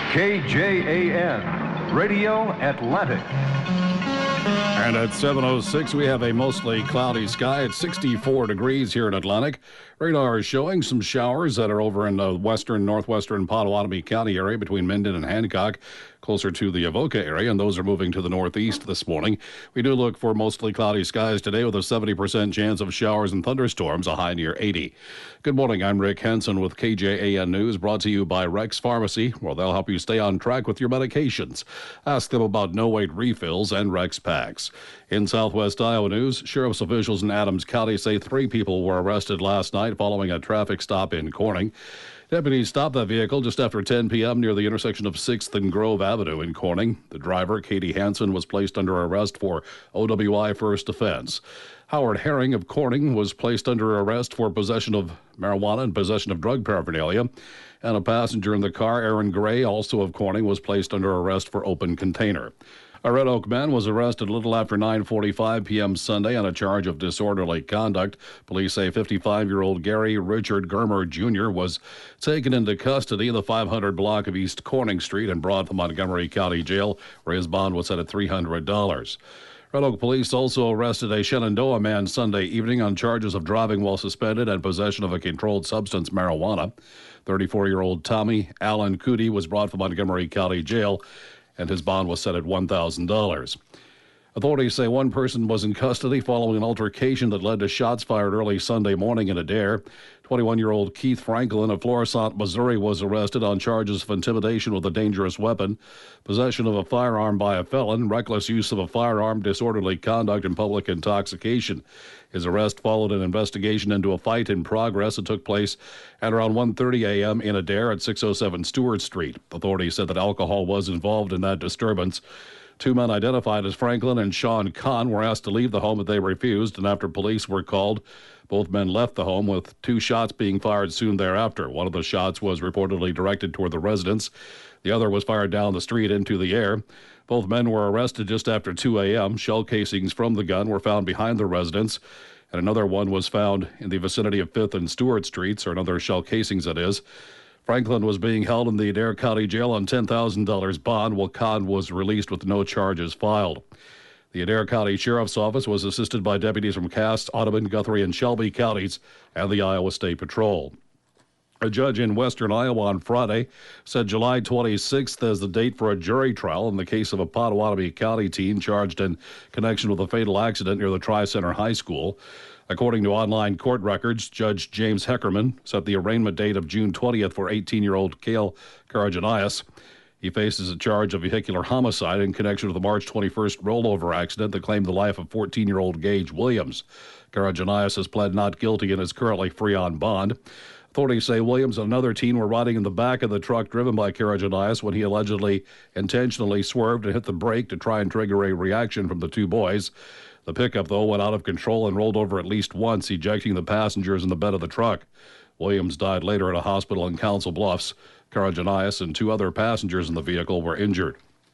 KJAN, Radio Atlantic. And at 7:06, we have a mostly cloudy sky at 64 degrees here in Atlantic. Radar is showing some showers that are over in the northwestern Potawatomi County area between Minden and Hancock, closer to the Avoca area, and those are moving to the northeast this morning. We do look for mostly cloudy skies today with a 70% chance of showers and thunderstorms, a high near 80. Good morning, I'm Rick Henson with KJAN News, brought to you by Rex Pharmacy, where they'll help you stay on track with your medications. Ask them about no-wait refills and Rex packs. In Southwest Iowa news, sheriff's officials in Adams County say 3 people were arrested last night following a traffic stop in Corning. Deputies stopped that vehicle just after 10 p.m. near the intersection of 6th and Grove Avenue in Corning. The driver, Katie Hansen, was placed under arrest for OWI first offense. Howard Herring of Corning was placed under arrest for possession of marijuana and possession of drug paraphernalia. And a passenger in the car, Aaron Gray, also of Corning, was placed under arrest for open container. A Red Oak man was arrested a little after 9:45 p.m. Sunday on a charge of disorderly conduct. Police say 55-year-old Gary Richard Germer Jr. was taken into custody in the 500 block of East Corning Street and brought to Montgomery County Jail, where his bond was set at $300. Red Oak police also arrested a Shenandoah man Sunday evening on charges of driving while suspended and possession of a controlled substance, marijuana. 34-year-old Tommy Allen Cootie was brought to Montgomery County Jail, and his bond was set at $1,000. Authorities say one person was in custody following an altercation that led to shots fired early Sunday morning in Adair. 21-year-old Keith Franklin of Florissant, Missouri, was arrested on charges of intimidation with a dangerous weapon, possession of a firearm by a felon, reckless use of a firearm, disorderly conduct, and public intoxication. His arrest followed an investigation into a fight in progress that took place at around 1:30 a.m. in Adair at 607 Stewart Street. Authorities said that alcohol was involved in that disturbance. 2 men identified as Franklin and Sean Kahn were asked to leave the home, but they refused, and after police were called, both men left the home with 2 shots being fired soon thereafter. One of the shots was reportedly directed toward the residence. The other was fired down the street into the air. Both men were arrested just after 2 a.m. Shell casings from the gun were found behind the residence, and another one was found in the vicinity of 5th and Stewart Streets, or another shell casings, that is. Franklin was being held in the Adair County Jail on $10,000 bond, while Kahn was released with no charges filed. The Adair County Sheriff's Office was assisted by deputies from Cass, Audubon, Guthrie, and Shelby counties and the Iowa State Patrol. A judge in western Iowa on Friday set July 26th as the date for a jury trial in the case of a Potawatomi County teen charged in connection with a fatal accident near the Tri-Center High School. According to online court records, Judge James Heckerman set the arraignment date of June 20th for 18-year-old Cale Karajanias. He faces a charge of vehicular homicide in connection with the March 21st rollover accident that claimed the life of 14-year-old Gage Williams. Karajanias has pled not guilty and is currently free on bond. Authorities say Williams and another teen were riding in the back of the truck driven by Karajanias when he allegedly intentionally swerved and hit the brake to try and trigger a reaction from the 2 boys. The pickup, though, went out of control and rolled over at least once, ejecting the passengers in the bed of the truck. Williams died later at a hospital in Council Bluffs. Karajanias and 2 other passengers in the vehicle were injured.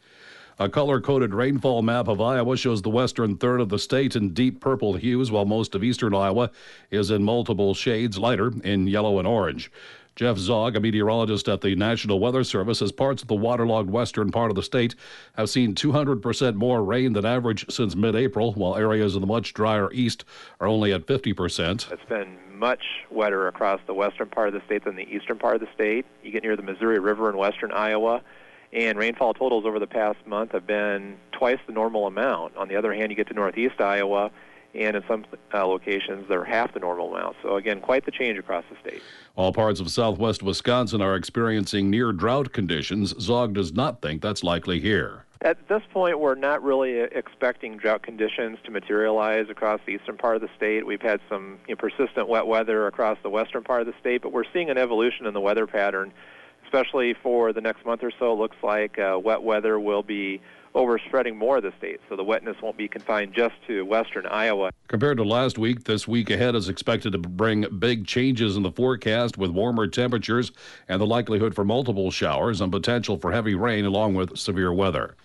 A color-coded rainfall map of Iowa shows the western third of the state in deep purple hues, while most of eastern Iowa is in multiple shades lighter in yellow and orange. Jeff Zog, a meteorologist at the National Weather Service, says parts of the waterlogged western part of the state have seen 200% more rain than average since mid-April, while areas in the much drier east are only at 50%. It's been much wetter across the western part of the state than the eastern part of the state. You get near the Missouri River in western Iowa, and rainfall totals over the past month have been twice the normal amount. On the other hand, you get to northeast Iowa, and in some locations, they're half the normal amount. So, again, quite the change across the state. All parts of southwest Wisconsin are experiencing near-drought conditions. Zog does not think that's likely here. At this point, we're not really expecting drought conditions to materialize across the eastern part of the state. We've had some persistent wet weather across the western part of the state, but we're seeing an evolution in the weather pattern, especially for the next month or so. It looks like wet weather will be overspreading more of the state, so the wetness won't be confined just to western Iowa. Compared to last week, this week ahead is expected to bring big changes in the forecast with warmer temperatures and the likelihood for multiple showers and potential for heavy rain along with severe weather.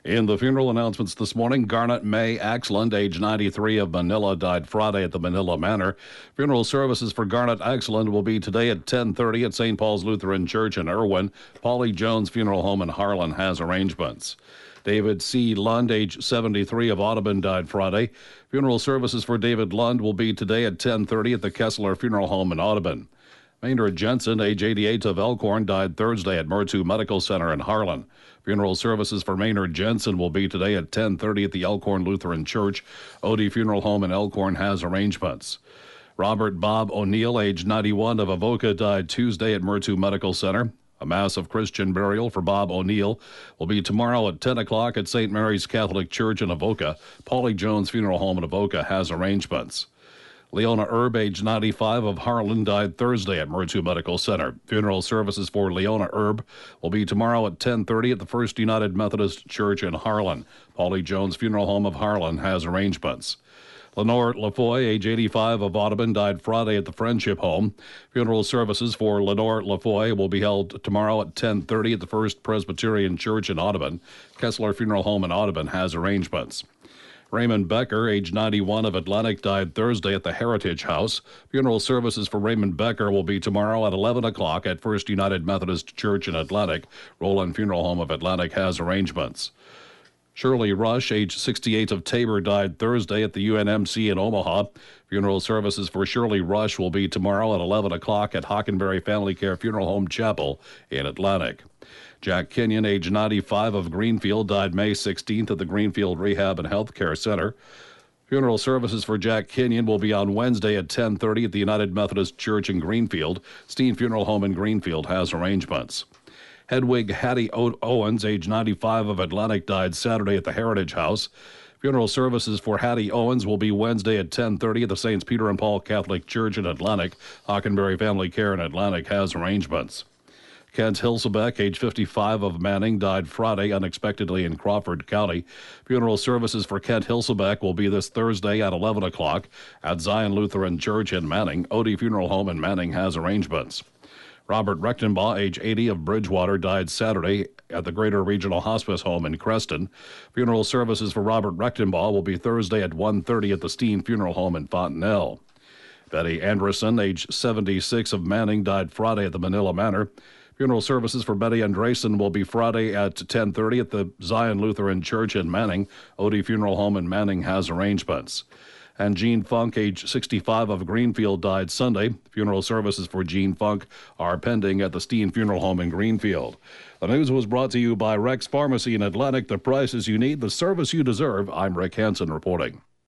In the funeral announcements this morning, Garnet May Axland, age 93, of Manila, died Friday at the Manila Manor. Funeral services for Garnet Axland will be today at 10:30 at St. Paul's Lutheran Church in Irwin. Paulie Jones Funeral Home in Harlan has arrangements. David C. Lund, age 73, of Audubon, died Friday. Funeral services for David Lund will be today at 10:30 at the Kessler Funeral Home in Audubon. Maynard Jensen, age 88, of Elkhorn, died Thursday at Murtu Medical Center in Harlan. Funeral services for Maynard Jensen will be today at 10:30 at the Elkhorn Lutheran Church. Odie Funeral Home in Elkhorn has arrangements. Robert Bob O'Neill, age 91, of Avoca, died Tuesday at Murtu Medical Center. A mass of Christian burial for Bob O'Neill will be tomorrow at 10 o'clock at St. Mary's Catholic Church in Avoca. Paulie Jones Funeral Home in Avoca has arrangements. Leona Erb, age 95, of Harlan, died Thursday at Murtu Medical Center. Funeral services for Leona Erb will be tomorrow at 10:30 at the First United Methodist Church in Harlan. Paulie Jones Funeral Home of Harlan has arrangements. Lenore Lafoy, age 85, of Audubon, died Friday at the Friendship Home. Funeral services for Lenore Lafoy will be held tomorrow at 10:30 at the First Presbyterian Church in Audubon. Kessler Funeral Home in Audubon has arrangements. Raymond Becker, age 91, of Atlantic, died Thursday at the Heritage House. Funeral services for Raymond Becker will be tomorrow at 11 o'clock at First United Methodist Church in Atlantic. Roland Funeral Home of Atlantic has arrangements. Shirley Rush, age 68, of Tabor, died Thursday at the UNMC in Omaha. Funeral services for Shirley Rush will be tomorrow at 11 o'clock at Hockenberry Family Care Funeral Home Chapel in Atlantic. Jack Kenyon, age 95, of Greenfield, died May 16th at the Greenfield Rehab and Health Care Center. Funeral services for Jack Kenyon will be on Wednesday at 10:30 at the United Methodist Church in Greenfield. Steen Funeral Home in Greenfield has arrangements. Hedwig Hattie Owens, age 95, of Atlantic, died Saturday at the Heritage House. Funeral services for Hattie Owens will be Wednesday at 10:30 at the Saints Peter and Paul Catholic Church in Atlantic. Hockenberry Family Care in Atlantic has arrangements. Kent Hilsebeck, age 55, of Manning, died Friday unexpectedly in Crawford County. Funeral services for Kent Hilsebeck will be this Thursday at 11 o'clock at Zion Lutheran Church in Manning. Odie Funeral Home in Manning has arrangements. Robert Rechtenbaugh, age 80, of Bridgewater, died Saturday at the Greater Regional Hospice Home in Creston. Funeral services for Robert Rechtenbaugh will be Thursday at 1:30 at the Steen Funeral Home in Fontenelle. Betty Anderson, age 76, of Manning, died Friday at the Manila Manor. Funeral services for Betty Andresen will be Friday at 10:30 at the Zion Lutheran Church in Manning. Odie Funeral Home in Manning has arrangements. And Gene Funk, age 65, of Greenfield, died Sunday. Funeral services for Gene Funk are pending at the Steen Funeral Home in Greenfield. The news was brought to you by Rex Pharmacy in Atlantic. The prices you need, the service you deserve. I'm Rick Hansen reporting.